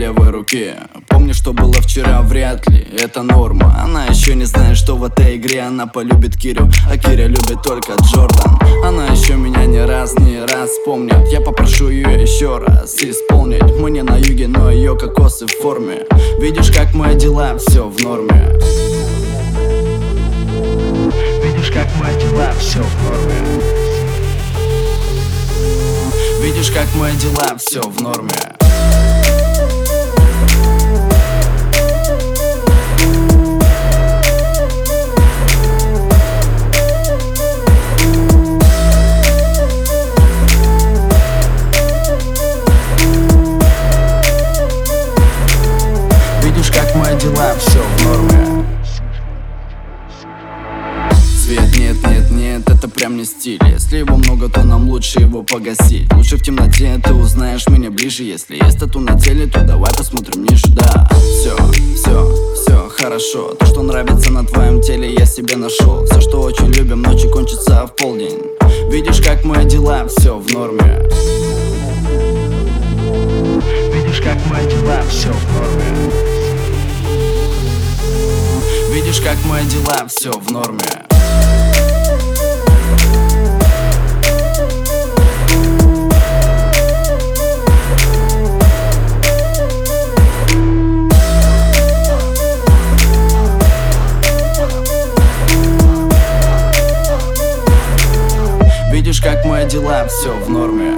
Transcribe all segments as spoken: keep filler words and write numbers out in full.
левой руки. Помню, что было вчера, вряд ли это норма. Она еще не знает, что в этой игре она полюбит Кирю, а Киря любит только Джордан. Она еще меня не раз, не раз помнит. Я попрошу ее еще раз исполнить. Мы не на юге, но ее кокосы в форме. Видишь, как мои дела, все в норме. Видишь, как мои дела, все в норме. Видишь, как мои дела, все в норме. Видишь, как мои дела, все в норме. Свет нет, нет, нет, это прям не стиль. Если его много, то нам лучше его погасить. Лучше в темноте, ты узнаешь меня ближе. Если есть тату на теле, то давай посмотрим ниже. Да, все, все, все хорошо. То, что нравится на твоем теле, я себе нашел. Все, что очень любим, ночи кончатся в полдень. Видишь, как мои дела, все в норме. Видишь, как мои дела, все в норме. Видишь, как мои дела, все в норме. Видишь, как мои дела, все в норме.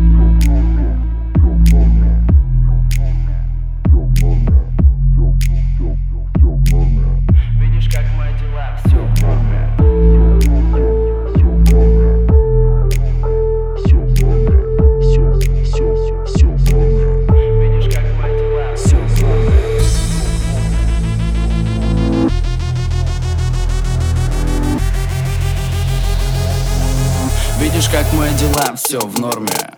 Видишь, как мои дела, все в норме. Видишь, как мои дела, все в норме. Видишь, как мои дела, все в норме.